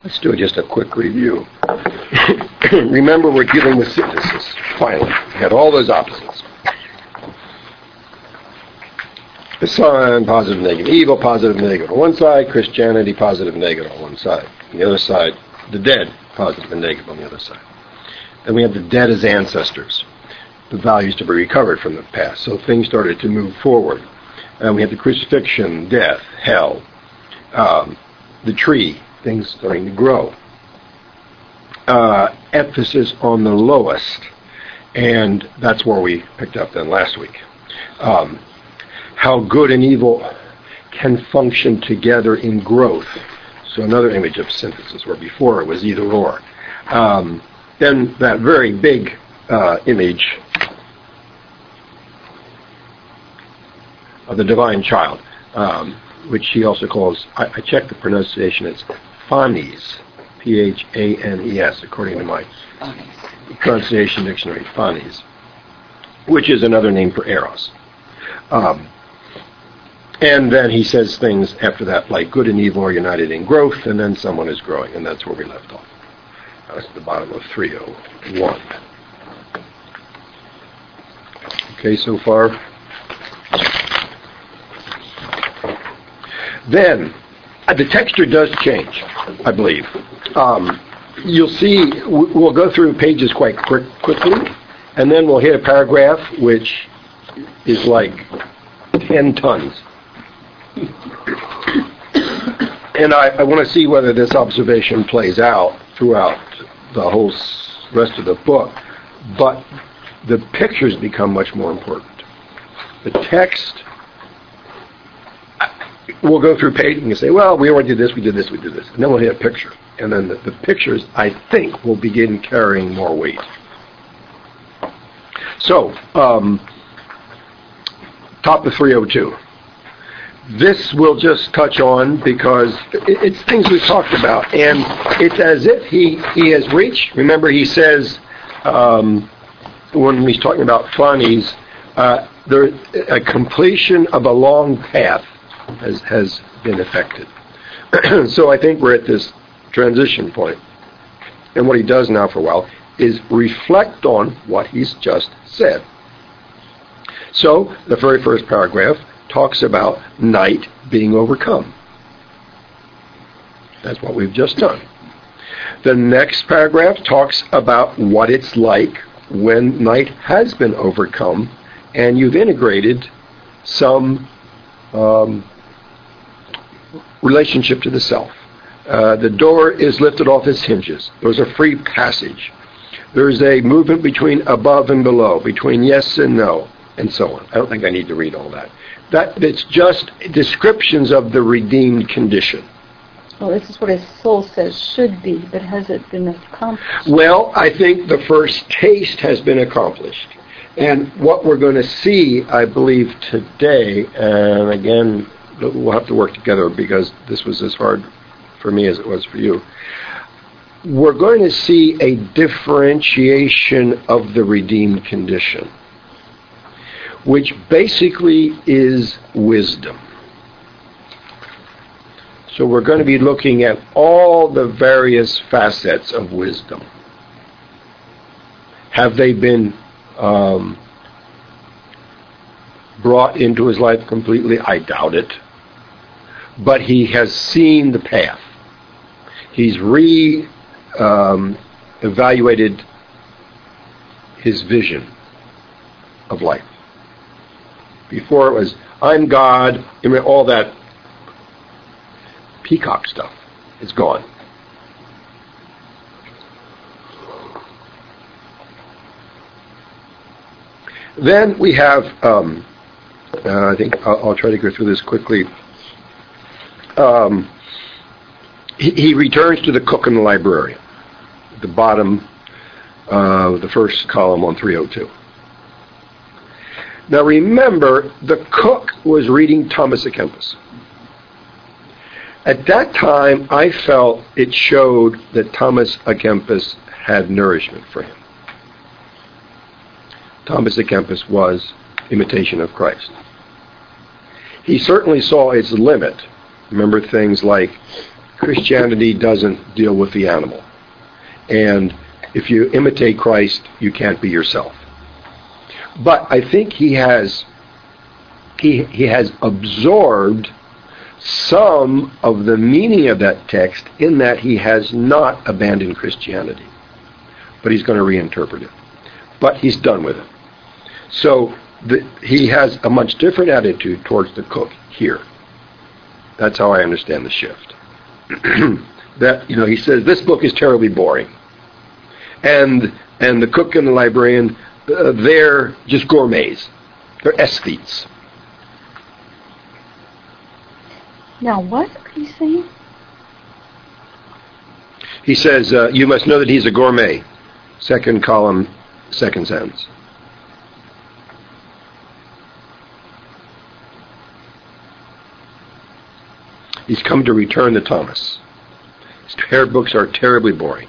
Let's do just a quick review. Remember, we're dealing with synthesis, finally. We had all those opposites. The sun, positive, negative, evil, positive, negative on one side, Christianity, positive, negative on one side. On the other side, the dead, positive and negative on the other side. Then we have the dead as ancestors, the values to be recovered from the past. So things started to move forward. And we have the crucifixion, death, hell, the tree, things starting to grow. Emphasis on the lowest, and that's where we picked up then last week. How good and evil can function together in growth. So another image of synthesis, where before it was either or. Then that very big image of the divine child, which he also calls, I checked the pronunciation, it's Phanes, Phanes, according to my pronunciation dictionary, Phanes, which is another name for Eros. And then he says things after that like good and evil are united in growth, and then someone is growing, and that's where we left off. That's at the bottom of 301. Okay, so far. Then, the texture does change, I believe. You'll see, we'll go through pages quite quickly, and then we'll hit a paragraph which is like 10 tons. And I want to see whether this observation plays out throughout the whole rest of the book, but the pictures become much more important. The text, we'll go through pages and say, well, we already did this, we did this, we did this. And then we'll hit a picture. And then the pictures, I think, will begin carrying more weight. So, top of 302. This we'll just touch on because it's things we've talked about. And it's as if he has reached, remember he says, when he's talking about Phanes, a completion of a long path has been effected. So I think we're at this transition point. And what he does now for a while is reflect on what he's just said. So the very first paragraph talks about night being overcome. That's what we've just done. The next paragraph talks about what it's like when night has been overcome and you've integrated some relationship to the self. The door is lifted off its hinges. There's a free passage. There's a movement between above and below, between yes and no, and so on. I don't think I need to read all that. It's just descriptions of the redeemed condition. Well, this is what his soul says should be, but has it been accomplished? Well, I think the first taste has been accomplished. And what we're going to see, I believe, today, and again, we'll have to work together because this was as hard for me as it was for you. We're going to see a differentiation of the redeemed condition, which basically is wisdom. So we're going to be looking at all the various facets of wisdom. Have they been brought into his life completely? I doubt it. But he has seen the path. He's evaluated his vision of life. Before it was, I'm God, all that peacock stuff is gone. Then we have, I think I'll try to go through this quickly. He returns to the cook and the librarian, the bottom, the first column on 302. Now remember, the cook was reading Thomas à Kempis. At that time, I felt it showed that Thomas à Kempis had nourishment for him. Thomas à Kempis was imitation of Christ. He certainly saw its limit. Remember things like Christianity doesn't deal with the animal. And if you imitate Christ, you can't be yourself. But I think he has absorbed some of the meaning of that text in that he has not abandoned Christianity. But he's going to reinterpret it. But he's done with it. So he has a much different attitude towards the cook here. That's how I understand the shift. That, he says, this book is terribly boring. And the cook and the librarian, they're just gourmets. They're aesthetes. Now, what are you saying? He says, you must know that he's a gourmet. Second column, second sentence. He's come to return to Thomas. His books are terribly boring.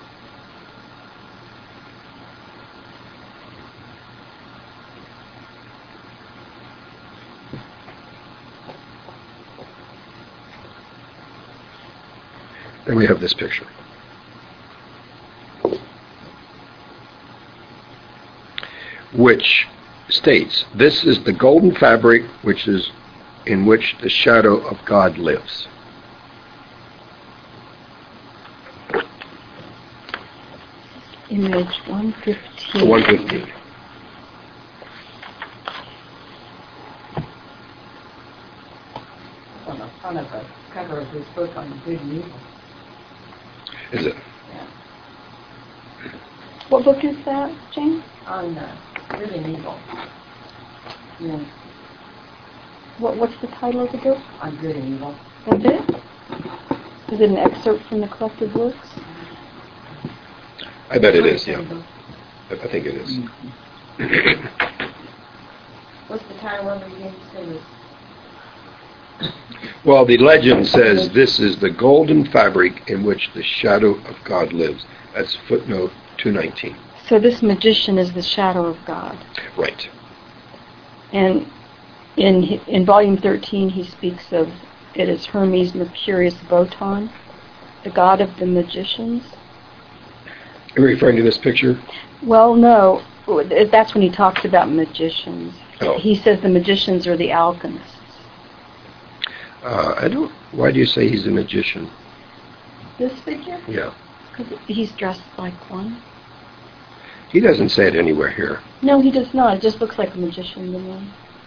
Then we have this picture. Which states, this is the golden fabric in which the shadow of God lives. Image 115. 115. On the front of the cover of his book on good and evil. Is it? Yeah. What book is that, Jane? On good and evil. Yeah. What's the title of the book? On good and evil. That's it? Is it an excerpt from the collected works? I bet it is, yeah. I think it is. What's the title of it again? You said Well, the legend says, this is the golden fabric in which the shadow of God lives. That's footnote 219. So this magician is the shadow of God. Right. And in volume 13, he speaks of it as Hermes Mercurius Boton, the god of the magicians. Are you referring to this picture? Well, no. That's when he talks about magicians. Oh. He says the magicians are the alchemists. Why do you say he's a magician? This figure? Yeah. Because he's dressed like one. He doesn't say it anywhere here. No, he does not. It just looks like a magician to me.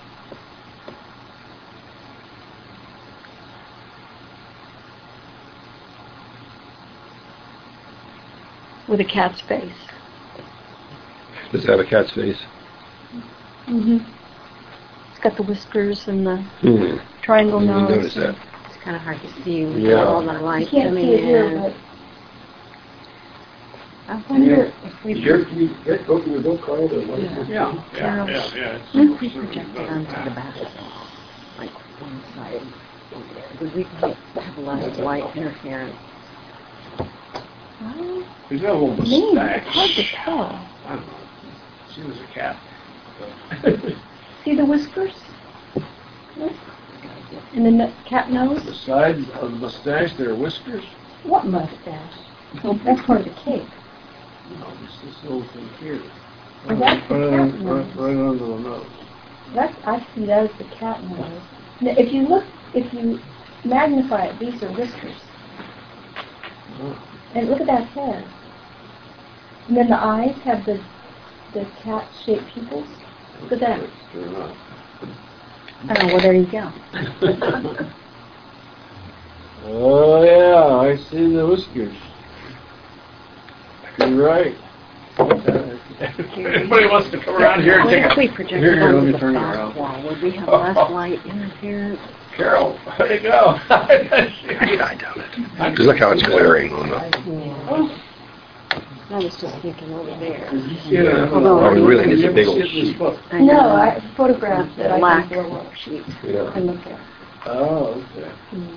With a cat's face. Does it have a cat's face? Mm-hmm. It's got the whiskers and the triangle I didn't nose. notice that. it's kind of hard to see with Yeah. all the light You can't coming see it here, in. but I wonder if we Open your book, Carl? Carol, if we project it onto the back, like one side, would we have a lot of light interference? well, He's got a little me, mustache. it's hard to tell. I don't know. She was a cat. See the whiskers? And then the cat nose? The side of the mustache, there are whiskers. What mustache? That's part of the cake. No, it's this little thing here. Oh, that's the cat nose. Right under the nose. I see that as the cat nose. Now, if you magnify it, these are whiskers. Oh. And look at that head. And then the eyes have the cat-shaped pupils. Look at that. Sure enough. Oh, well, there you go. Oh, yeah, I see the whiskers. You're right. Everybody wants to come around here and What take if we a... project Here, it let onto me the turn you back around. wall? Would we have less light interference? Carol, where'd it go? I doubt it. Because look how it's glaring on the... Yeah. I was just thinking over there. Oh, we really need a big old sheet. I No, know. I photographed that I Black can blow up sheet. Yeah. and look at. Oh, okay.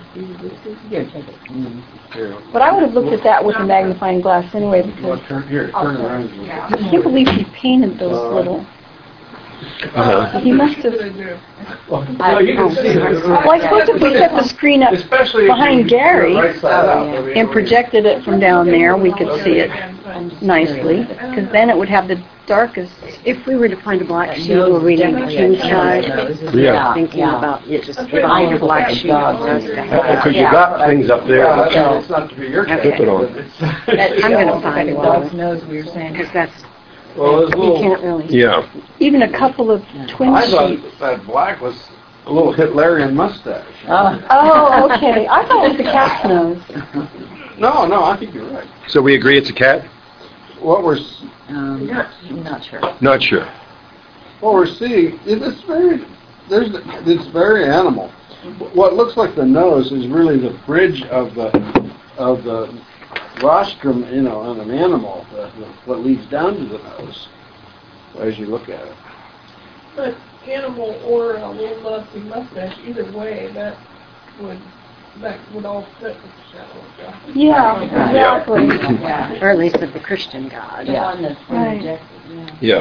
Carol. But I would have looked at that with a magnifying glass anyway Well, because turn around. I can't believe he painted those little He must have. Well, you can see it. Well, I suppose if we set the screen up Especially if behind you Gary right side out, I mean, and projected it from down there, we could see it nicely, because then it would have the darkest. If we were to find a black sheep, we're reading the King's side. Yeah. Thinking about just buying a black sheep for us to have. Because you got things up there. well, it's not to be your Okay. case, Flip it on. but it's- I'm going to find Dog's one, nose, we were saying. because that's, Well, there's a you little, can't really. Yeah. Even a couple of twin I thought sheep. that black was a little Hitlerian mustache. Oh, okay. I thought it was the cat's nose. No, I think you're right. So we agree it's a cat? What we're Not sure. Not sure. seeing, it's very animal. What looks like the nose is really the bridge of the rostrum, on an animal, what leads down to the nose, as you look at it. But animal or a little lusty mustache, either way, that would all fit with the shadow of God. Yeah, exactly. Yeah. Or at least with the Christian God. The one that's Right. rejected, yeah. Yeah.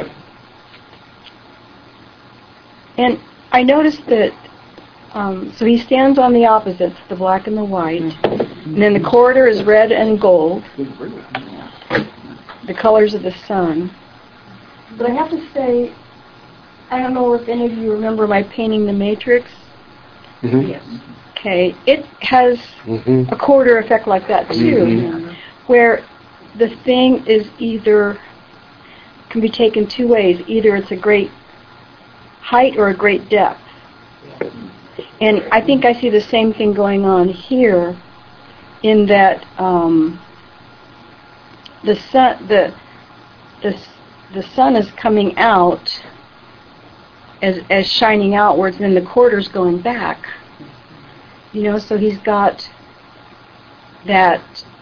And I noticed that, so he stands on the opposites, the black and the white, and then the corridor is red and gold, Good for you. the colors of the sun. But I have to say, I don't know if any of you remember my painting The Matrix. Mm-hmm. Yes. Okay, it has Mm-hmm. a corridor effect like that too, where the thing is can be taken two ways. Either it's a great height or a great depth. And I think I see the same thing going on here, in that the sun is coming out as shining outwards, and then the corridor's going back. So he's got that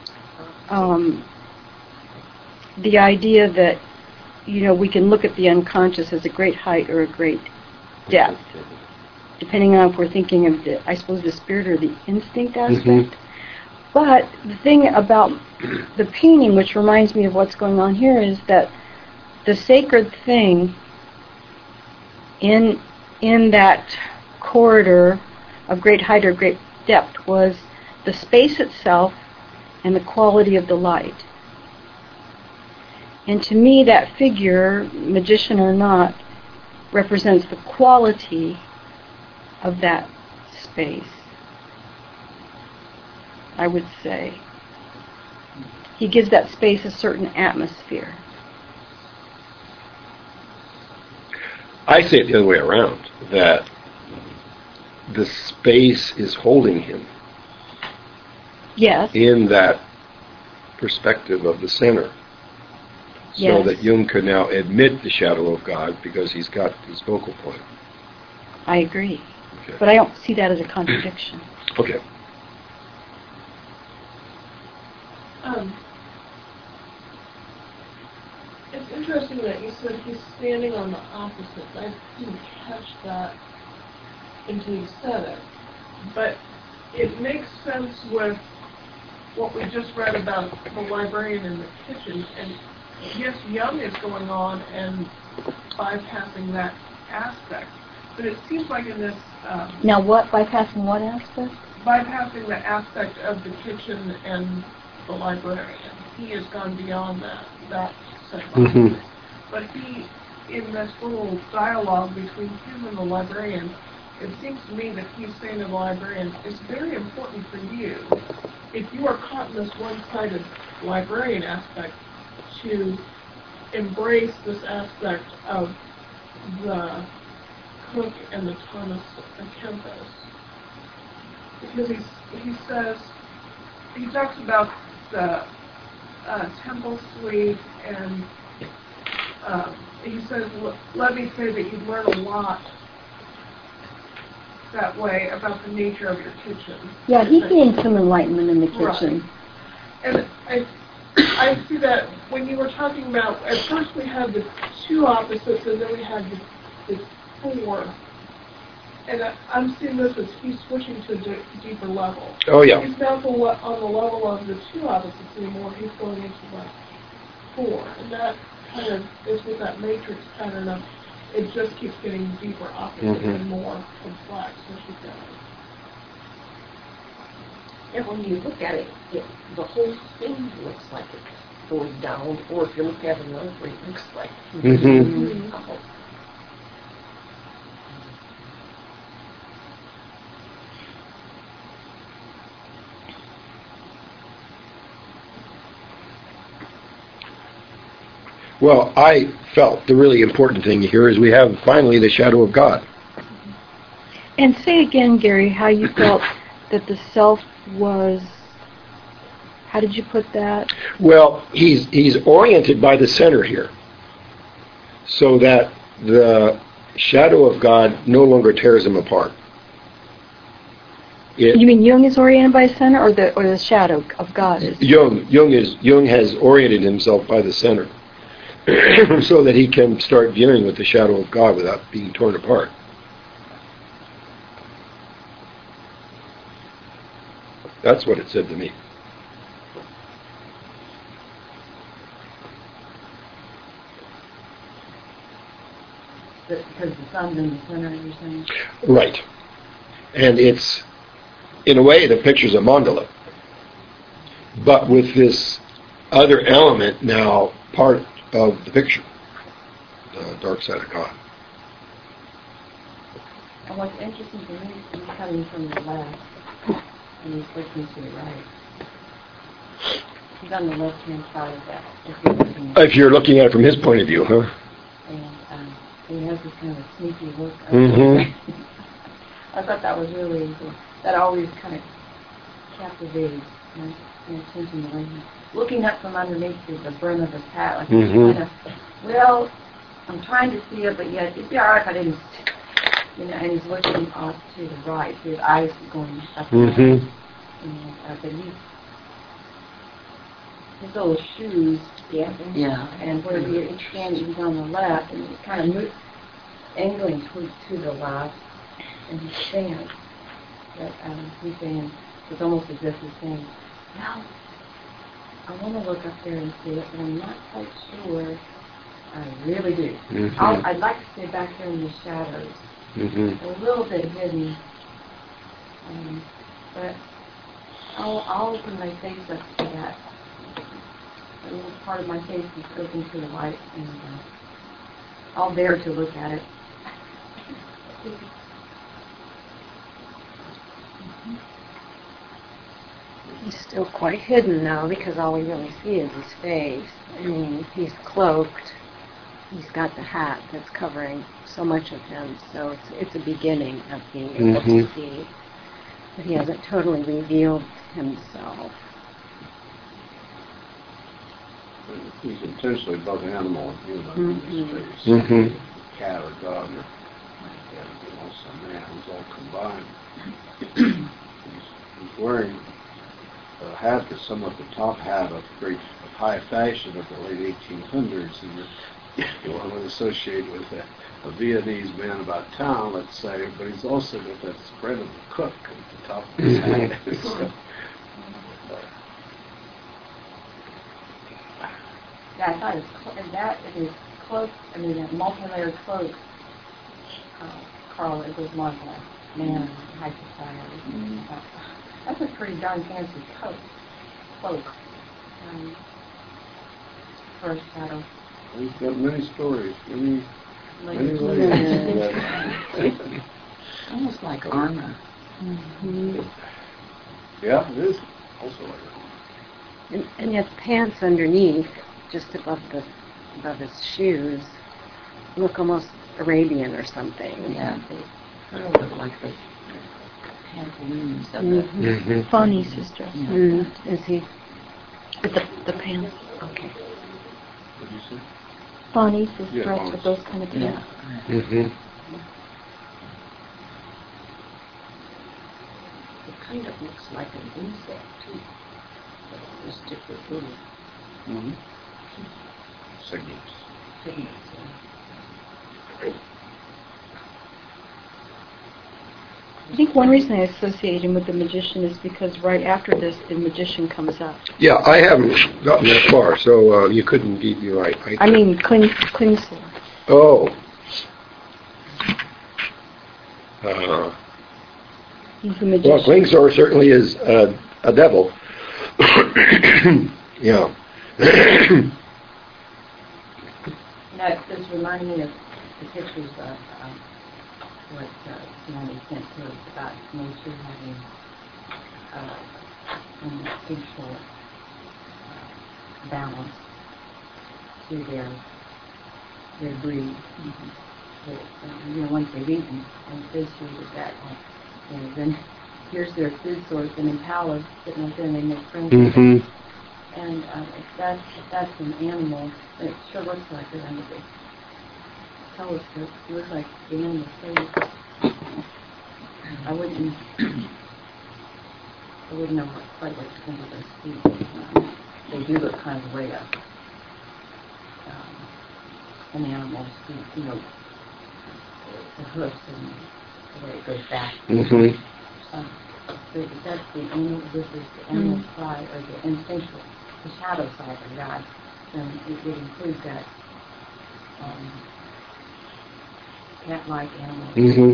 the idea that we can look at the unconscious as a great height or a great depth, depending on if we're thinking of the spirit or the instinct aspect. But the thing about the painting, which reminds me of what's going on here, is that the sacred thing in that corridor of great height or great depth was the space itself and the quality of the light. And to me, that figure, magician or not, represents the quality of that space, I would say. He gives that space a certain atmosphere. I say it the other way around, that the space is holding him Yes. in that perspective of the center. So Yes. that Jung could now admit the shadow of God because he's got his focal point. I agree. Okay. But I don't see that as a contradiction. Okay. It's interesting that you said he's standing on the opposite. I didn't catch that until you said it. But it makes sense with what we just read about the librarian in the kitchen. And yes, Jung is going on and bypassing that aspect. But it seems like in this... Now what? Bypassing what aspect? bypassing the aspect of the kitchen and the librarian. He has gone beyond that segment. Mhm. But he, in this little dialogue between him and the librarian, it seems to me that he's saying to the librarian, it's very important for you, if you are caught in this one-sided librarian aspect, to embrace this aspect of the cook and the Thomas à Kempis. Because he talks about the temple suite, and he says, let me say that you learn a lot that way about the nature of your kitchen. Yeah, he gained some enlightenment in the kitchen. Right. And I see that when you were talking about, at first we had the two opposites, and then we had the four. And I'm seeing this as he's switching to a deeper level. Oh, yeah. He's not on the level of the two opposites anymore. He's going into like four. And that kind of is with that matrix pattern of it just keeps getting deeper opposite and more complex as you go. And when you look at it, the whole thing looks like it's going down, or if you look at it another way, it looks like Mhm. up. Well, I felt the really important thing here is we have finally the shadow of God. And say again, Gary, how you felt that the self was, how did you put that? Well, he's oriented by the center here, so that the shadow of God no longer tears him apart. You mean Jung is oriented by center, or the shadow of God is? Jung has oriented himself by the center, so that he can start dealing with the shadow of God without being torn apart. That's what it said to me. Because the sun's in the center, you're saying? Right. And it's, in a way, the picture's a mandala. But with this other element now part of the picture, the dark side of God. And what's interesting to me is he's coming from the left, and he's looking to the right. He's on the left-hand side of that, If you're looking at it from his point of view, huh? And he has this kind of sneaky look. Mhm. I thought that was really, that always kind of captivated my attention, the way he's looking up from underneath the brim of his hat, like he's kind of, well, I'm trying to see it, but yet it'd be all right if I didn't, and he's looking off to the right, his eyes going up and down. But his little shoes, and where he's standing, he's on the left, and he's kind of angling to the left, and he stands. But he's saying, it's almost as if he's saying, well, I want to look up there and see it, but I'm not quite sure. I really do. I'd like to stay back here in the shadows, a little bit hidden, but I'll open my face up to that. A little part of my face is open to the light, and I'll dare to look at it. He's still quite hidden now because all we really see is his face. I mean, he's cloaked. He's got the hat that's covering so much of him, so it's a beginning of being able to see. But he hasn't totally revealed himself. He's intentionally both animal and human in his face. Cat or dog or some man who's all combined. He's wearing a hat that's somewhat the top hat of high fashion of the late 1800s, and one would associate with a Viennese man about town, let's say, but he's also got that spread of the cook at the top of his hat. So, yeah, I thought his cloak, that multi-layered cloak, Carl, it was more of a man in high society. That's a pretty darn fancy cloak for a shadow. he's got many stories, many layers. Almost like armor. Yeah, it is also like that. And yet the pants underneath, just above his shoes, look almost Arabian or something. Yeah, they sort of look like the pantaloons of the... Funny sister. Is he? The pants. Okay. What did you say? Funny sister Yeah, with those kind of pants. Yeah. It kind of looks like an insect, too. There's different little Signals. things. I think one reason I associate him with the magician is because right after this, the magician comes up. Yeah, I haven't gotten that far, so you couldn't be right. I mean, Klingsor. Oh. He's the Well, magician. Klingsor certainly is a devil. Yeah. That does remind me of the pictures of what Johnny sent to us about nature having an instinctual balance to their breed. That, once they've eaten and satiated that, then here's their food source, and impalas sitting up there and they make friends with them. And if that's an animal, it sure looks like it under the telescope. It looks like the animal's face. I wouldn't know quite what to think of those feet. They do look kind of way up. An animal's feet, the hoofs and the way it goes back. But if that's the animal, this is the animal side or the instinctual, the shadow side of God, then it would include that cat-like animal.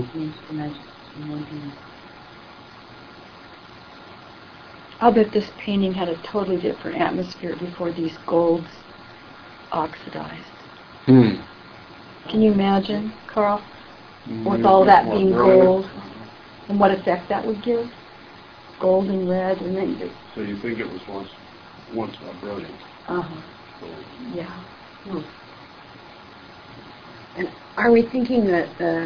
I'll bet this painting had a totally different atmosphere before these golds oxidized. Can you imagine, Carl? With all that being gold, and what effect that would give? Gold and red, and then So you think it was once brilliant? yeah. And are we thinking that the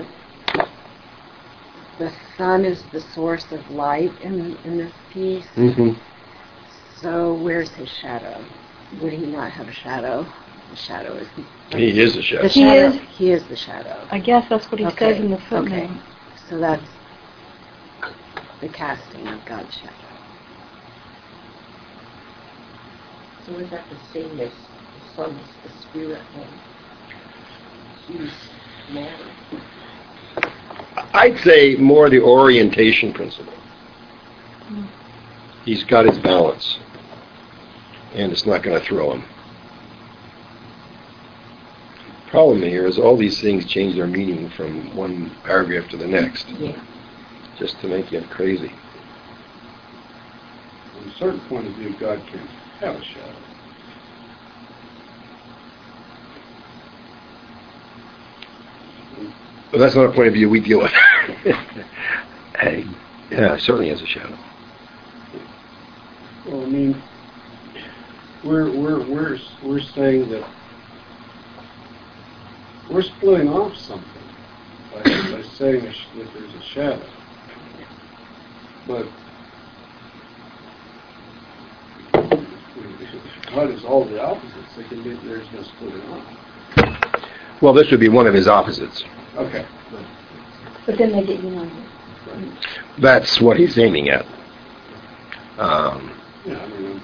sun is the source of light in this piece? So where's his shadow? Would he not have a shadow? The shadow is... He is a shadow. The shadow, he is the shadow. I guess that's what he says in the footnote. Okay. So that's the casting of God's shadow. So is that the same as the sun is the spirit and he's matter? I'd say more the orientation principle. He's got his balance, and it's not going to throw him. Problem here is all these things change their meaning from one paragraph to the next, just to make you crazy. From a certain point of view, God can have a shadow. But that's not a point of view we deal with. Yeah, certainly has a shadow. Well, I mean, we're saying that we're splitting off something by saying that there's a shadow. But if God is all the opposites, there's no splitting off. Well, this would be one of his opposites. Okay. But then they get united. That's what he's aiming at. Yeah, I mean,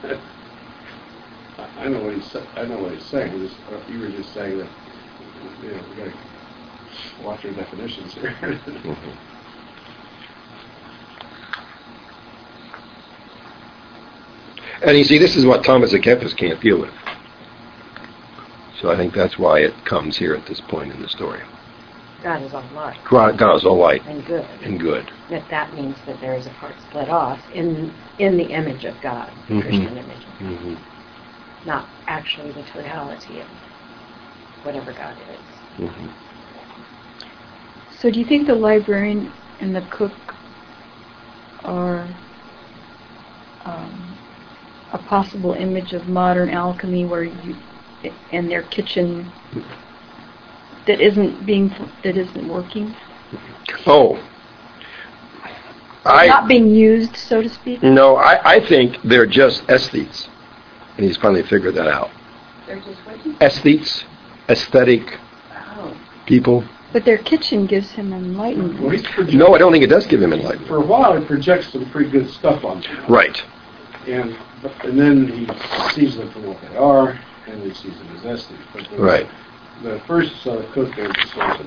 I know what he's saying. You were just saying that we got to watch our definitions here. And you see, this is what Thomas à Kempis can't deal with. So I think that's why it comes here at this point in the story. God is all light. God is all light And good. and good. That means that there is a part split off in the image of God, the Christian image of God. Not actually the totality of whatever God is. So do you think the librarian and the cook are a possible image of modern alchemy where in their kitchen that isn't working? Oh. Not being used, so to speak? No, I think they're just aesthetes. And he's finally figured that out. They're just what? Aesthetes, aesthetic people. But their kitchen gives him enlightenment. Well, No, I don't think it does give him enlightenment. For a while, it projects some pretty good stuff on them. Right. And then he sees them for what they are, and he sees them as aesthetes. But the first cook is a source of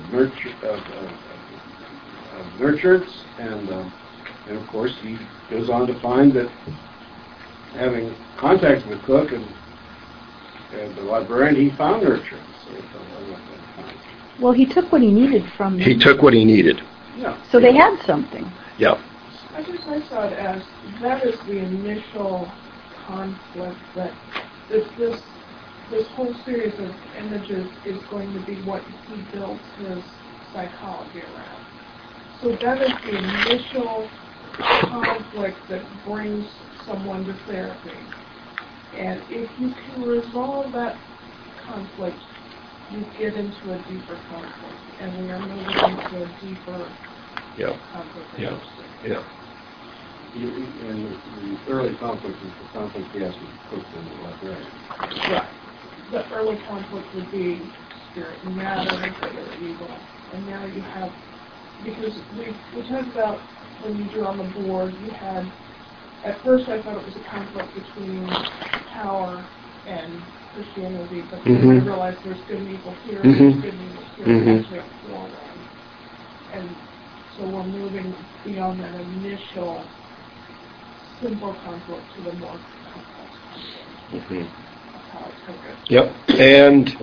nurturance, and of course he goes on to find that having contact with the cook and the librarian, he found nurturance. So well, he took what he needed from them. He took what he needed. Yeah. So they had something. Yeah. I guess I saw it as that is the initial conflict that this whole series of images is going to be what he builds his psychology around. So that is the initial conflict that brings someone to therapy. And if you can resolve that conflict, you get into a deeper conflict. And we are moving into a deeper conflict. Yeah. Yeah. And the early conflict is the conflict he has with Cook and the librarian. Right. The early conflict would be spirit and matter, good or evil. And now you have, because we talked about when you drew on the board, you had, at first I thought it was a conflict between power and Christianity, but then I realized there's good and evil here, and there's good and evil here, and actually a forward. And so we're moving beyond that initial simple conflict to the more complex conflict. How it's focused. Yep. And,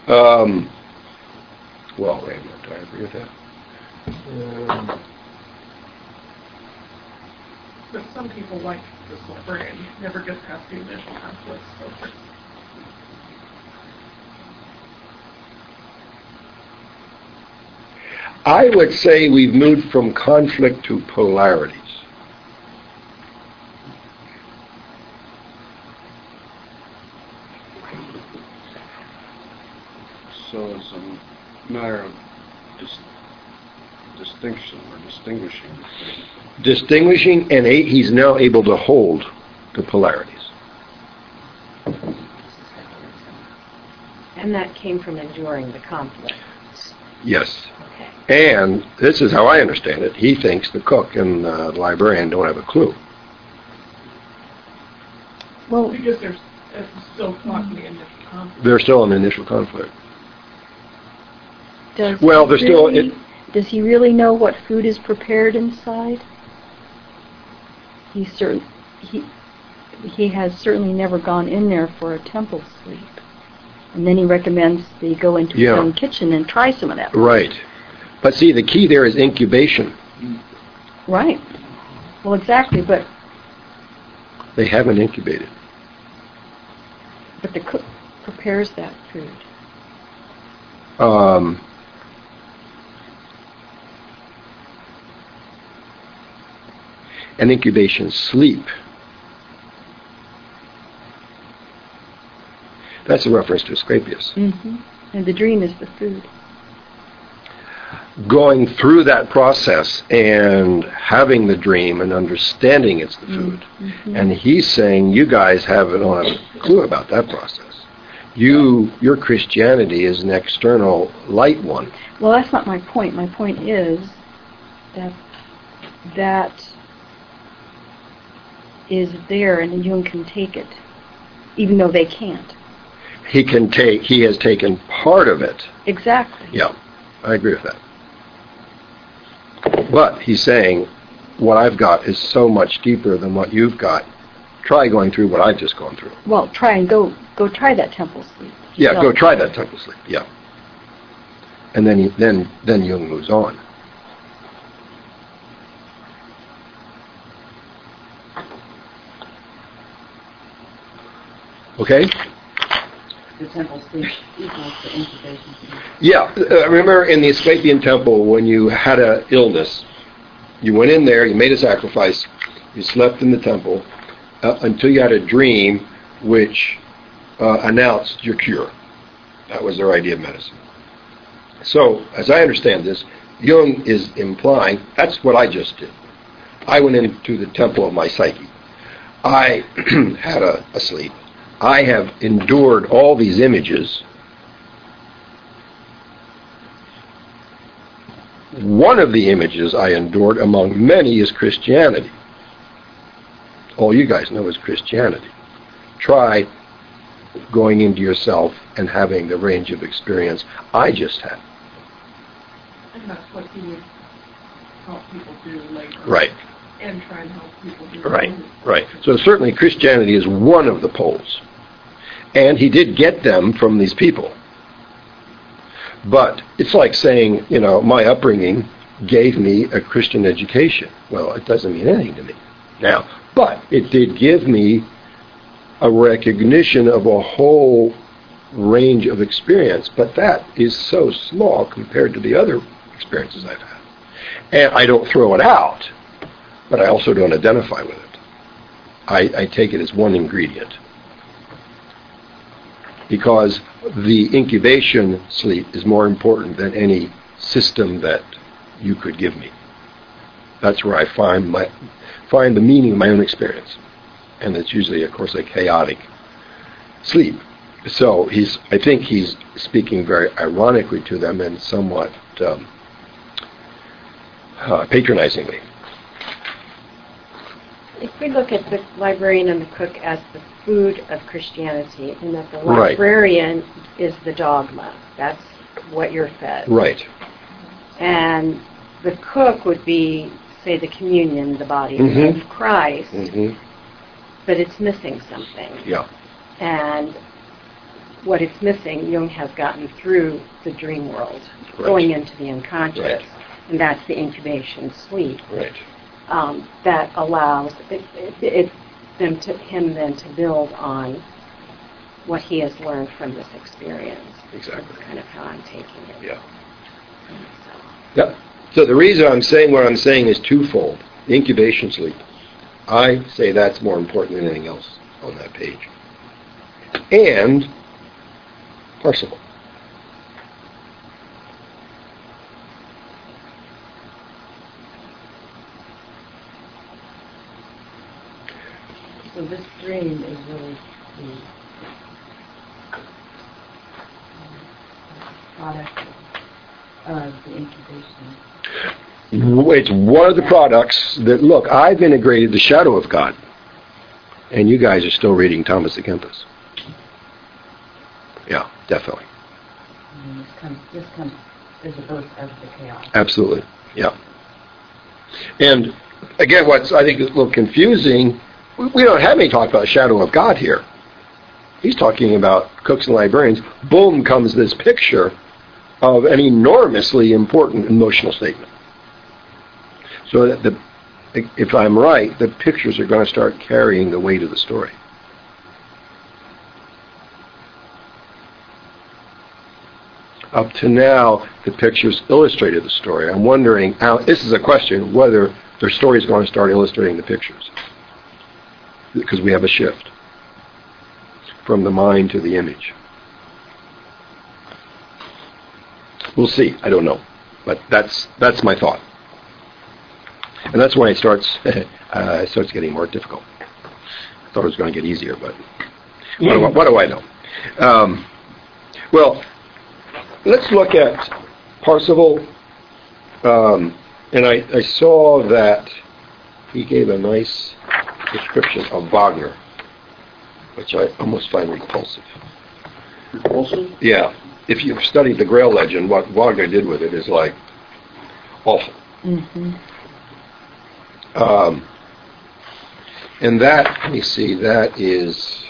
well, wait a minute, do I agree with that? But some people like this librarian never gets past the initial conflict. So. I would say we've moved from conflict to polarities. So it's a matter of distinction or distinguishing. Distinguishing, and he's now able to hold the polarities. And that came from enduring the conflict. Yes. Okay. And this is how I understand it. He thinks the cook and the librarian don't have a clue. Well, Because there's still caught in the initial conflict. They're still in initial conflict. does Well, he there's still... really, does he really know what food is prepared inside? He has certainly never gone in there for a temple sleep. And then he recommends that he go into his own kitchen and try some of that. Right. But see, the key there is incubation. Right. Well, exactly, but They haven't incubated. the cook prepares that food. An incubation sleep. That's a reference to Asclepius. Mm-hmm. And the dream is the food. Going through that process and having the dream and understanding it's the food. Mm-hmm. And he's saying, you guys don't have a clue about that process. Your Christianity is an external light one. Well, that's not my point. My point is that is there, and Jung can take it, even though they can't. He has taken part of it. Exactly. Yeah, I agree with that. But he's saying, what I've got is so much deeper than what you've got. Try going through what I've just gone through. Well, go try that temple sleep. Yeah, go try that temple sleep. Yeah. And then Jung moves on. Okay? The temple sleep equals the incubation period. Yeah. Remember in the Asclepian temple when you had an illness, you went in there, you made a sacrifice, you slept in the temple until you had a dream which announced your cure. That was their idea of medicine. So, as I understand this, Jung is implying that's what I just did. I went into the temple of my psyche. I had a sleep. I have endured all these images. One of the images I endured among many is Christianity. All you guys know is Christianity. Try going into yourself and having the range of experience I just had. And that's what he would help people do later. Right. And try and help people do Right. So certainly Christianity is one of the poles. And he did get them from these people. But it's like saying, my upbringing gave me a Christian education. Well, it doesn't mean anything to me now, but it did give me a recognition of a whole range of experience, but that is so small compared to the other experiences I've had. And I don't throw it out, but I also don't identify with it. I take it as one ingredient. Because the incubation sleep is more important than any system that you could give me. That's where I find the meaning of my own experience. And it's usually, of course, a chaotic sleep. So I think he's speaking very ironically to them and somewhat patronizingly. If we look at the librarian and the cook as the food of Christianity, and that the Right. librarian is the dogma, that's what you're fed. Right. And the cook would be, say, the communion, the body Mhm. of Christ, Mm-hmm. but it's missing something. Yeah. And what it's missing, Jung has gotten through the dream world, Right. going into the unconscious, Right. and that's the incubation sleep. Right. That allows him then to build on what he has learned from this experience. Exactly. That's kind of how I'm taking it. Yeah. So, Yep. So the reason I'm saying what I'm saying is twofold. The incubation sleep. I say that's more important than anything else on that page. And Parsifal. So this dream is really the product of the incubation. It's one of the products that, look, I've integrated the shadow of God. And you guys are still reading Thomas à Kempis. Yeah, definitely. And this comes as a birth of the chaos. Absolutely. Yeah. And again, what's I think a little confusing, we don't have any talk about shadow of God here. He's talking about cooks and librarians. Boom comes this picture of an enormously important emotional statement. So that if I'm right, the pictures are going to start carrying the weight of the story. Up to now, the pictures illustrated the story. I'm wondering, this is a question, whether their story is going to start illustrating the pictures. Because we have a shift from the mind to the image. We'll see. I don't know. But that's my thought. And that's when it starts getting more difficult. I thought it was going to get easier, but what do I know? Well, let's look at Parsifal. And I saw that he gave a nice description of Wagner, which I almost find repulsive. Repulsive? Yeah. If you've studied the Grail legend, what Wagner did with it is like awful. Mm-hmm. And that, let me see, that is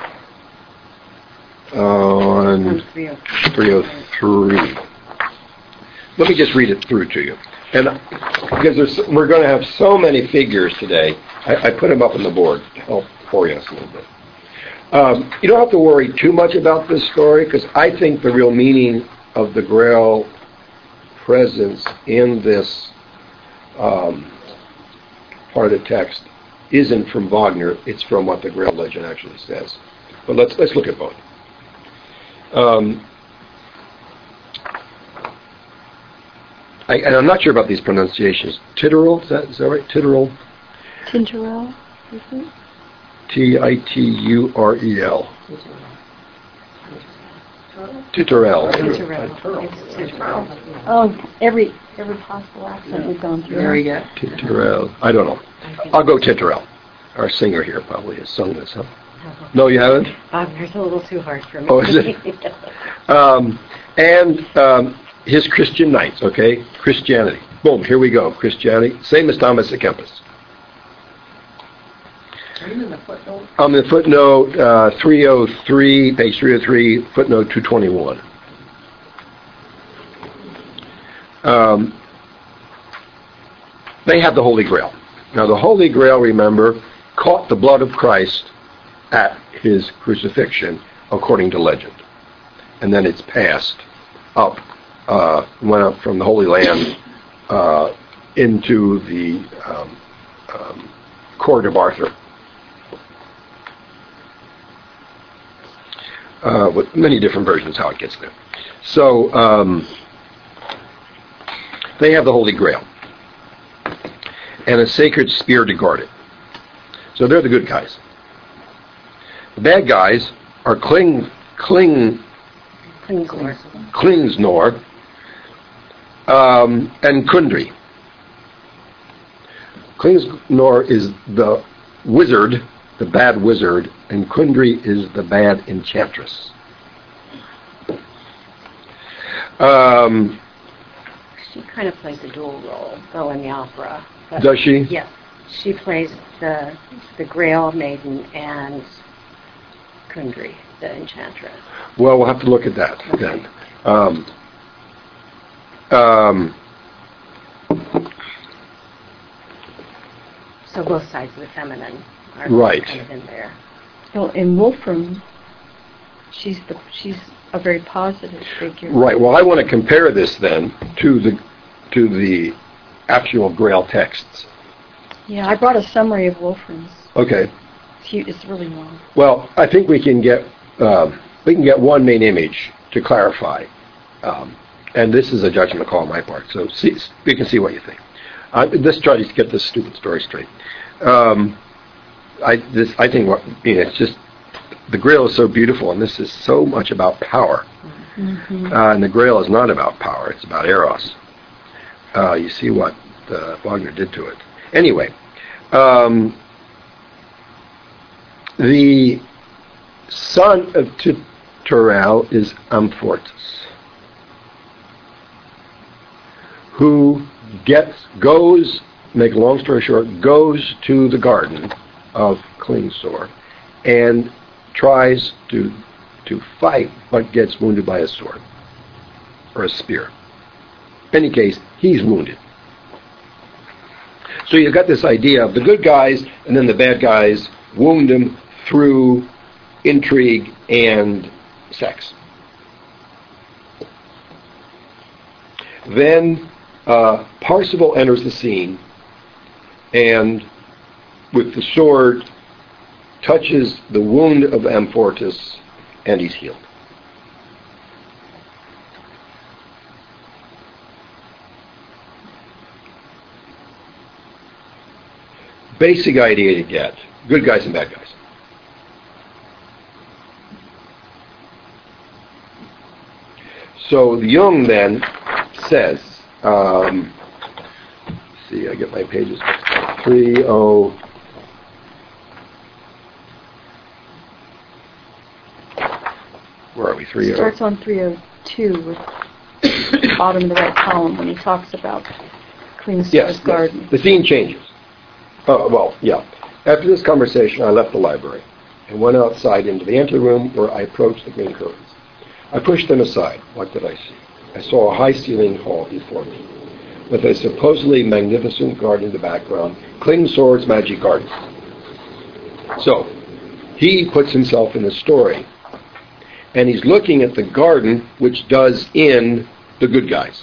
on 303. Let me just read it through to you. And because we're going to have so many figures today, I put them up on the board to help orient us a little bit. You don't have to worry too much about this story, because I think the real meaning of the Grail presence in this part of the text isn't from Wagner, it's from what the Grail legend actually says. But let's look at both. And I'm not sure about these pronunciations. Titterel, is that right? Titterel? Tinterel, isn't it? Titurel. Titterel. Oh, every possible accent we've gone through. There we go. Titterel. I don't know. I'll go Titterel. Our singer here probably has sung this, huh? No, you haven't? Wagner's a little too hard for me. Oh, is it? And his Christian Knights, okay? Christianity. Boom, here we go. Christianity. Same as Thomas à Kempis. Are you in the footnote? On the footnote 303, page 303, footnote 221. they have the Holy Grail. Now, the Holy Grail, remember, caught the blood of Christ at his crucifixion, according to legend. And then it's passed up, went up from the Holy Land into the court of Arthur. With many different versions how it gets there. So, they have the Holy Grail and a sacred spear to guard it. So they're the good guys. The bad guys are Klingsnor, and Kundry. Klingsnor is the wizard, the bad wizard, and Kundry is the bad enchantress. She kind of plays a dual role, though, in the opera. But Does she? yes. She plays the Grail Maiden and Kundry, the enchantress. Well, we'll have to look at that then. So both sides of the feminine are Right. kind of in there. Well, in Wolfram, she's a very positive figure. Right. Well, I want to compare this then to the actual Grail texts. Yeah, I brought a summary of Wolfram's. Okay. It's really long. Well, I think we can get one main image to clarify, and this is a judgment call on my part. So we can see what you think. Let's try to get this stupid story straight. I think it's just the Grail is so beautiful, and this is so much about power. Mm-hmm. And the Grail is not about power; it's about eros. You see what Wagner did to it. Anyway, the son of Titurel is Amfortas, who goes, make a long story short, goes to the garden of Klingsor and tries to fight, but gets wounded by a sword or a spear. In any case, he's wounded. So you've got this idea of the good guys and then the bad guys wound him through intrigue and sex. Then Parsifal enters the scene and with the sword touches the wound of Amfortas and he's healed. Basic idea to get. Good guys and bad guys. So Jung then says, see, I get my pages, 30, where are we, 30? Starts on 302 with the bottom of the right column when he talks about Klingstor's garden. The scene changes. After this conversation, I left the library and went outside into the anteroom where I approached the green curtains. I pushed them aside. What did I see? I saw a high-ceilinged hall before me, with a supposedly magnificent garden in the background, Klingsor's magic garden. So, he puts himself in the story, and he's looking at the garden which does in the good guys.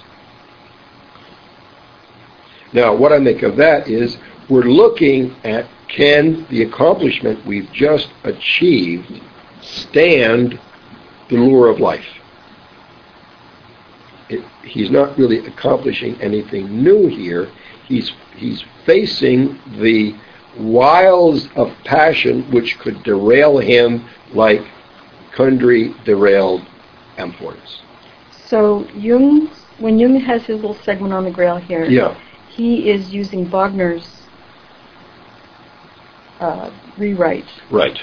Now, what I make of that is, we're looking at, can the accomplishment we've just achieved stand the lure of life? He's not really accomplishing anything new here. He's facing the wiles of passion which could derail him like Kundry derailed Amfortas. So when Jung has his little segment on the Grail here, he is using Wagner's rewrite. Right.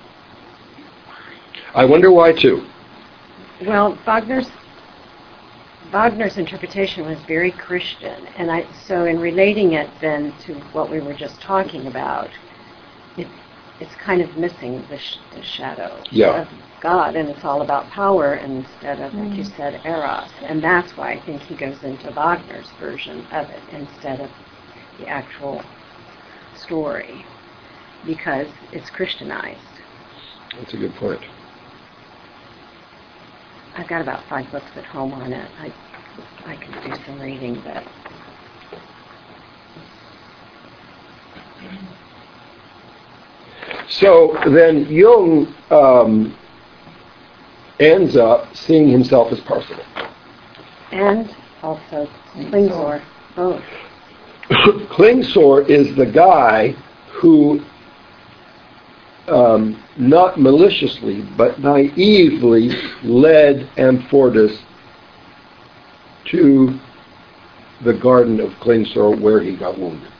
I wonder why too. Well, Wagner's interpretation was very Christian, and so in relating it then to what we were just talking about, it's kind of missing the shadow of God, and it's all about power instead of, like you said, eros, and that's why I think he goes into Wagner's version of it instead of the actual story because it's Christianized. That's a good point. I've got about 5 books at home on it. I could do some reading, but So then Jung ends up seeing himself as Parsifal. and also Klingsor, both. Klingsor is the guy who, not maliciously, but naively led Amfortas to the garden of Klingsor where he got wounded.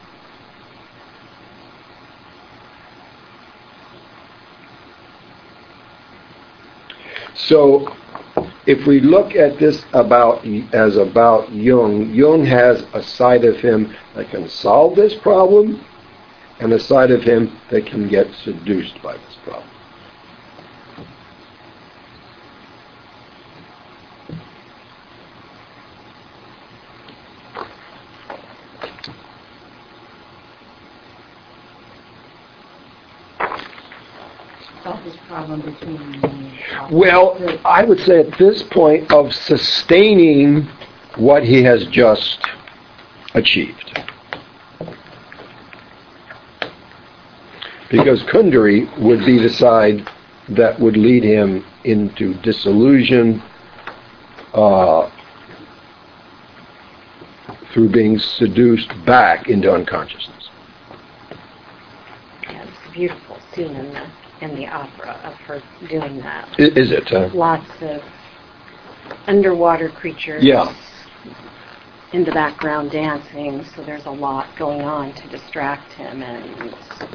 So, if we look at this about Jung, Jung has a side of him that can solve this problem, and a side of him that can get seduced by this problem. Solve this problem between Well, I would say at this point of sustaining what he has just achieved. Because Kundry would be the side that would lead him into disillusion through being seduced back into unconsciousness. Yeah, it's a beautiful scene in the opera of her doing that. Is it? Lots of underwater creatures Yeah. in the background dancing, so there's a lot going on to distract him. And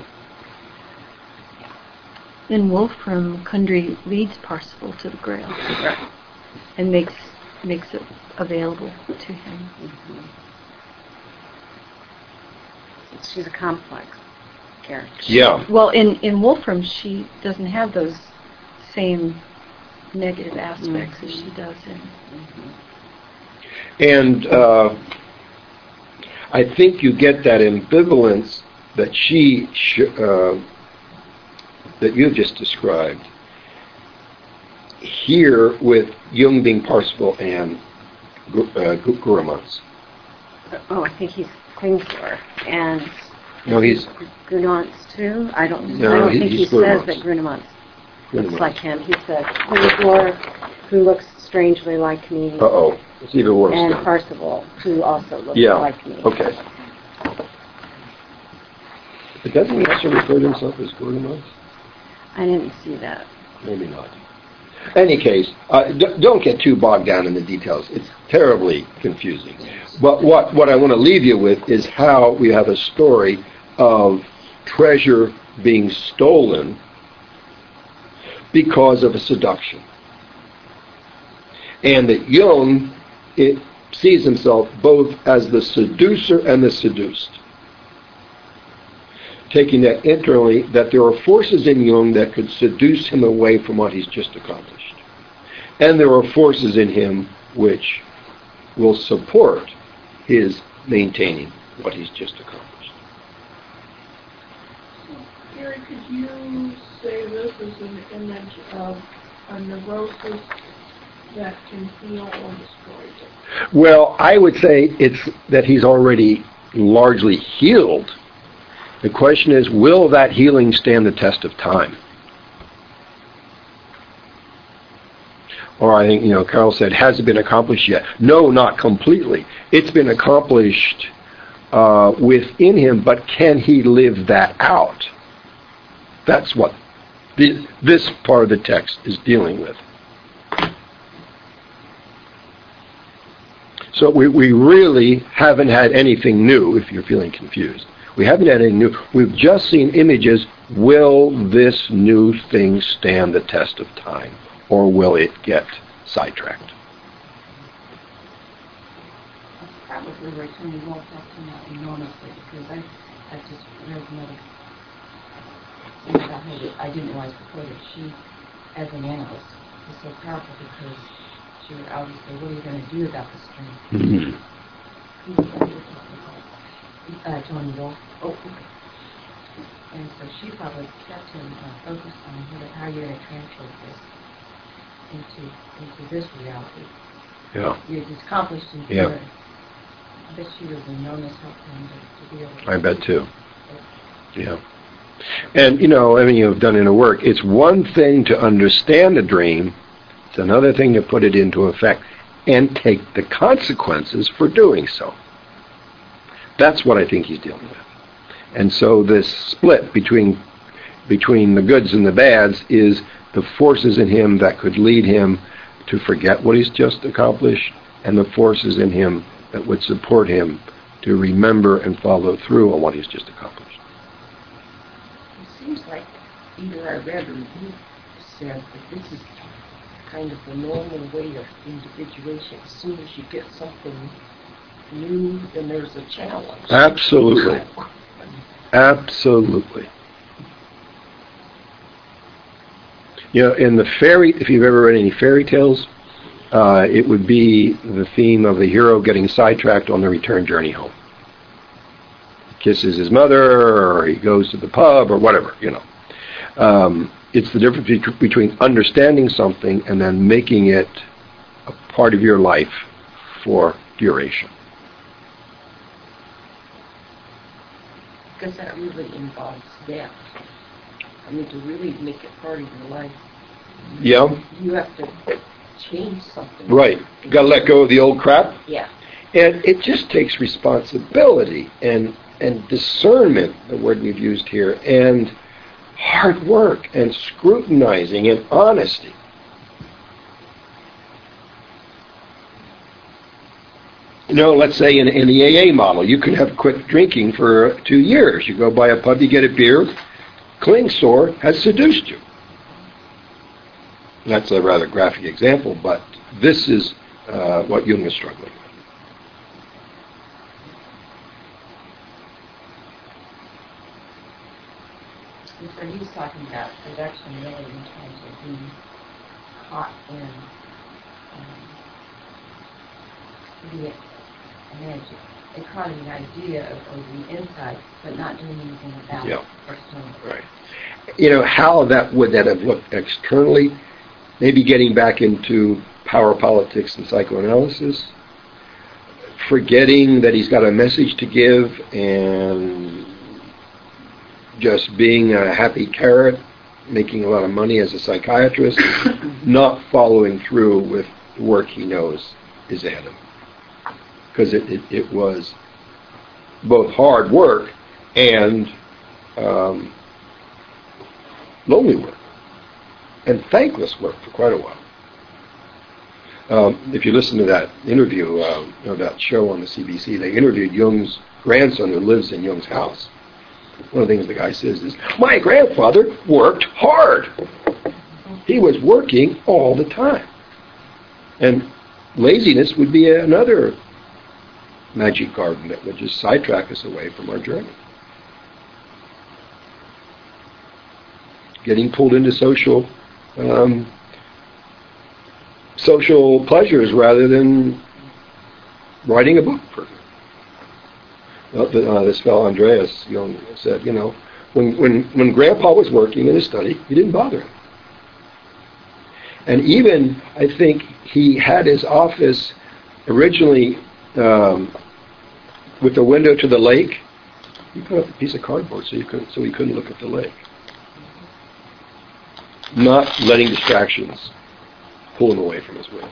In Wolfram, Kundry leads Parsifal to the Grail and makes it available to him. she's a complex character. Yeah. Well, in Wolfram, she doesn't have those same negative aspects as she does in. And I think you get that ambivalence that that you've just described here with Jung being Parsifal and Gurumans. Oh, I think he's Klingsor. And No, he's Grunewald's too? I don't No, think he he's says Grunewald's. that Grunewald looks Grunewald. like him. He says Klingsor, who looks strangely like me, Uh-oh. It's even worse. and then. Parsifal, who also looks Yeah. like me. Okay. But doesn't he also refer to himself as Gurumans? I didn't see that. Maybe not. Any case, don't get too bogged down in the details. It's terribly confusing. But what I want to leave you with is how we have a story of treasure being stolen because of a seduction. And that Jung sees himself both as the seducer and the seduced. Taking that internally, that there are forces in Jung that could seduce him away from what he's just accomplished. And there are forces in him which will support his maintaining what he's just accomplished. Gary, could you say this as an image of a neurosis that can heal or destroy it? Well, I would say it's that he's already largely healed. The question is, will that healing stand the test of time? Or I think, Carol said, has it been accomplished yet? No, not completely. It's been accomplished within him, but can he live that out? That's what this part of the text is dealing with. So we really haven't had anything new, if you're feeling confused. We haven't had anything new. We've just seen images. Will this new thing stand the test of time? Or will it get sidetracked? That was where Tony Wolf talked about enormously, because I just read another thing about her that I didn't realize before, that she, as an analyst, was so powerful because she would always say, what are you going to do about this dream? Mm-hmm. Tony Wolf. Oh, okay. And so she probably kept him focused on how you're going to translate this into this reality. Yeah. You're accomplished in Yeah. here. I bet she was enormous help for him to be able to. I bet too. Yeah. And, you've done inner work. It's one thing to understand a dream. It's another thing to put it into effect and take the consequences for doing so. That's what I think he's dealing with. And so this split between the goods and the bads is the forces in him that could lead him to forget what he's just accomplished, and the forces in him that would support him to remember and follow through on what he's just accomplished. It seems like either I read or you said that this is kind of the normal way of individuation. As soon as you get something new, then there's a challenge. Absolutely. Absolutely. In the if you've ever read any fairy tales, it would be the theme of the hero getting sidetracked on the return journey home. Kisses his mother, or he goes to the pub, or whatever, It's the difference between understanding something and then making it a part of your life for duration. Because that really involves death. I mean, to really make it part of your life, Yeah. you have to change something. Right. You got to let go of the old crap. Yeah. And it just takes responsibility and discernment, the word we've used here, and hard work and scrutinizing and honesty. Let's say in the AA model, you can have quit drinking for 2 years. You go by a pub, you get a beer, cling sore has seduced you. That's a rather graphic example, but this is what Jung is struggling with. So he's talking about production really in terms of being caught in caught in the idea of the insight, but not doing anything about it externally. Right. How would that have looked externally? Maybe getting back into power politics and psychoanalysis, forgetting that he's got a message to give and just being a happy carrot, making a lot of money as a psychiatrist, not following through with the work he knows is ahead of him. Because it was both hard work and lonely work and thankless work for quite a while. If you listen to that interview, that show on the CBC, they interviewed Jung's grandson who lives in Jung's house. One of the things the guy says is, my grandfather worked hard. He was working all the time. And laziness would be another magic garden that would just sidetrack us away from our journey. Getting pulled into social pleasures rather than writing a book. This fellow Andreas Jung said, when Grandpa was working in his study, he didn't bother him. And even, I think, he had his office originally with a window to the lake. He put up a piece of cardboard so he couldn't look at the lake. Not letting distractions pull him away from his will.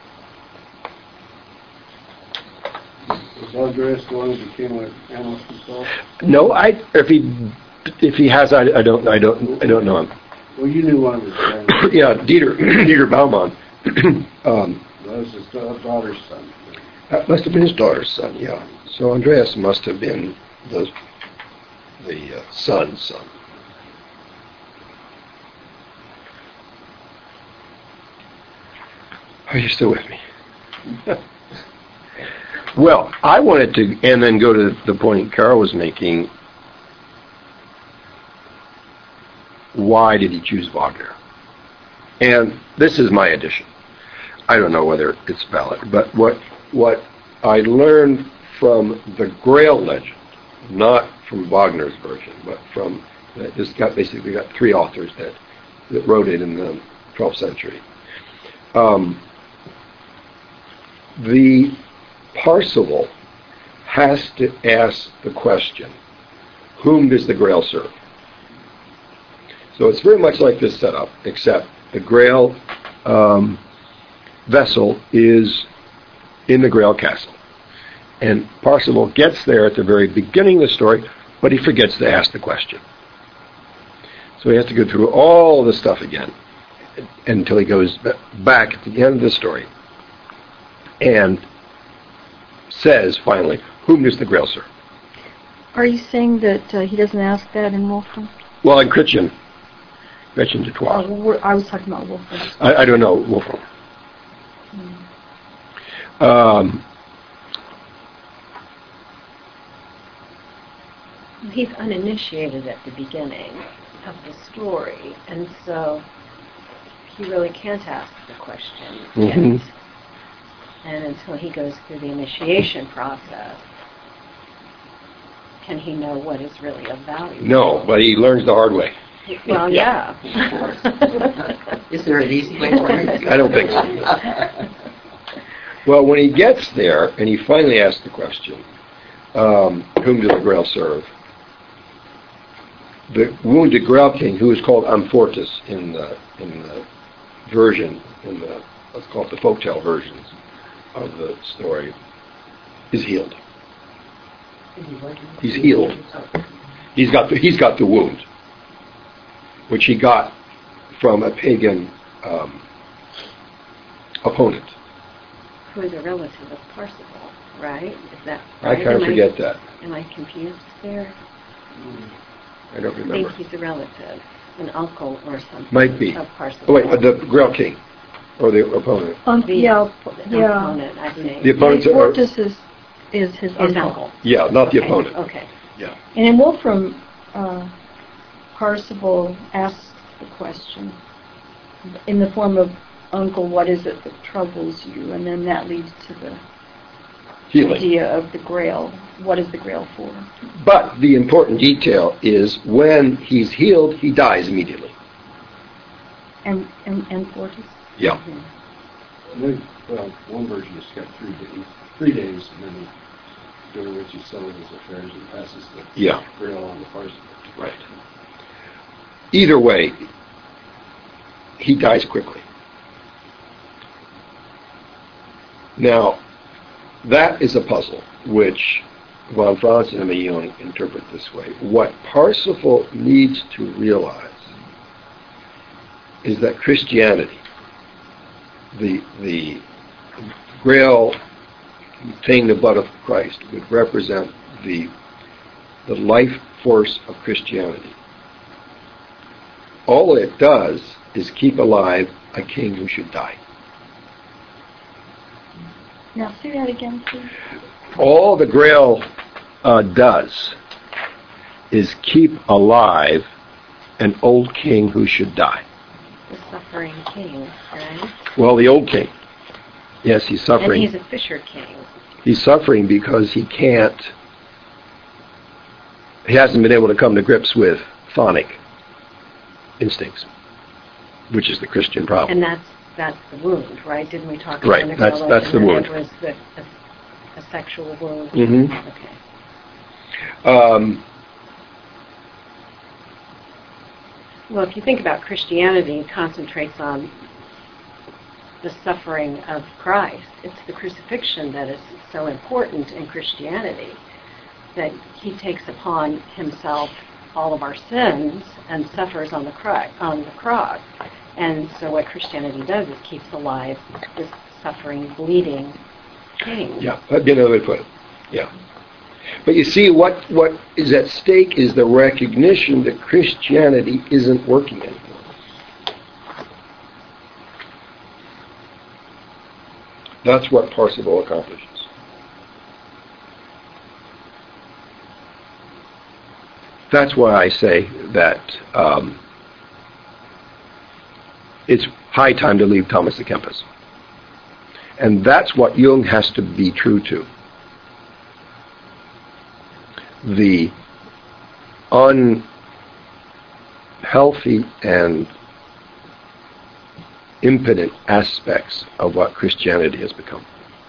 Was Andreas the one who became an analyst himself? No, if he has, I don't know him. Well, you knew one of his friends. Yeah, Dieter Baumann. That was his daughter's son. That must have been his daughter's son. Yeah. So Andreas must have been the son's son. Are you still with me? Well, I wanted to, and then go to the point Carol was making. Why did he choose Wagner? And this is my addition. I don't know whether it's valid, but what I learned from the Grail legend not from Wagner's version, but from basically got three authors that wrote it in the 12th century. The Parzival has to ask the question, whom does the Grail serve? So it's very much like this setup, except the Grail vessel is in the Grail castle. And Parzival gets there at the very beginning of the story, but he forgets to ask the question. So he has to go through all the stuff again until he goes back at the end of the story and says, finally, whom does the Grail serve? Are you saying that he doesn't ask that in Wolfram? Well, in Chrétien de Troyes. I was talking about Wolfram. I don't know, Wolfram. He's uninitiated at the beginning of the story, and so he really can't ask the question yet. And until he goes through the initiation process, can he know what is really of value? No, but he learns the hard way. Well, yeah. Is there an easy way to learn? I don't think so. Well, when he gets there and he finally asks the question, whom does the Grail serve? The wounded Grail King, who is called Amfortas in the version, let's call it the folktale versions of the story, is healed. He's healed. He's got the wound, which he got from a pagan opponent. Who is a relative of Parzival, right? Is that right? I kind of forget that. Am I confused there? I don't I remember. think he's a relative, an uncle or something. Might be. Of Parzival. Oh, wait, the Grail King, or the opponent. Yeah. Opponent, I think. The opponent. Amfortas is his uncle. Yeah, not the Okay, opponent. Okay. Yeah. And in Wolfram, Parzival asks the question in the form of, Uncle, what is it that troubles you? And then that leads to the Healing. idea of the Grail. What is the Grail for? But the important detail is when he's healed, he dies immediately. And Fortis? Yeah. And then, well, one version has got 3 days, and then during which he settles his affairs and passes the Grail on the Parzival. Right. Either way, he dies quickly. Now, that is a puzzle, which von Franz and Emma Jung interpret this way. What Parzival needs to realize is that Christianity, the Grail containing the blood of Christ, would represent the life force of Christianity. All it does is keep alive a king who should die. Now, say that again, please. All the Grail does is keep alive an old king who should die. The suffering king, right? Well, the old king. Yes, he's suffering. And he's a fisher king. He's suffering because he hasn't been able to come to grips with chthonic instincts, which is the Christian problem. And that's the wound, right? Didn't we talk about Right, that's the wound. It was a sexual wound. Mm-hmm. Okay. Well, if you think about Christianity, it concentrates on the suffering of Christ. It's the crucifixion that is so important in Christianity, that he takes upon himself all of our sins and suffers on the cross. And so what Christianity does is keeps alive this suffering, bleeding king. Yeah, that'd be another way to put it. Yeah. But you see, what is at stake is the recognition that Christianity isn't working anymore. That's what Parzival accomplishes. That's why I say that it's high time to leave Thomas à Kempis. And that's what Jung has to be true to. the unhealthy and impotent aspects of what Christianity has become.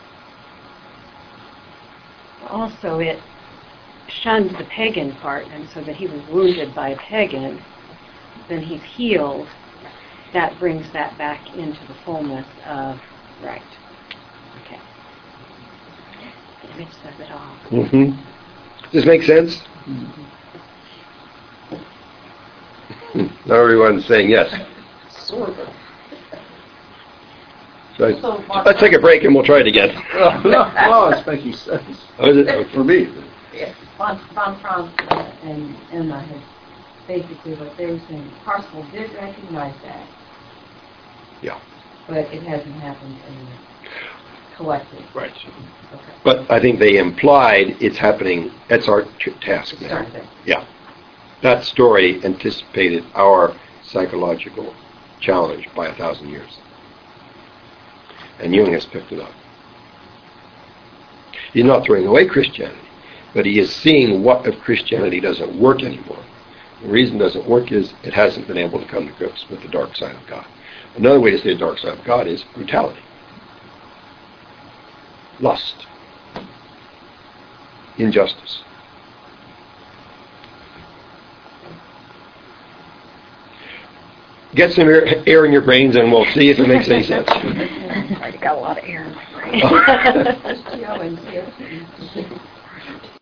Also, it shunned the pagan part, and so that he was wounded by a pagan, then he's healed. That brings that back into the fullness of right. Okay. The image says it all. Mm-hmm. Does this make sense? Now everyone's saying yes. Sort of. So let's take a break and we'll try it again. No, it's making sense. Oh, is it? For me. Von Franz and Emma had basically what they were saying. Parsifal did recognize that. Yeah. But it hasn't happened in the collective. Right. Okay. But I think they implied it's happening. That's our task now. Start there. Yeah. That story anticipated our psychological challenge by 1,000 years. And Jung has picked it up. He's not throwing away Christianity, but he is seeing what of Christianity doesn't work anymore. The reason it doesn't work is it hasn't been able to come to grips with the dark side of God. Another way to say the dark side of God is brutality, lust, injustice. Get some air in your brains and we'll see if it makes any sense. I got a lot of air in my brain. Just, and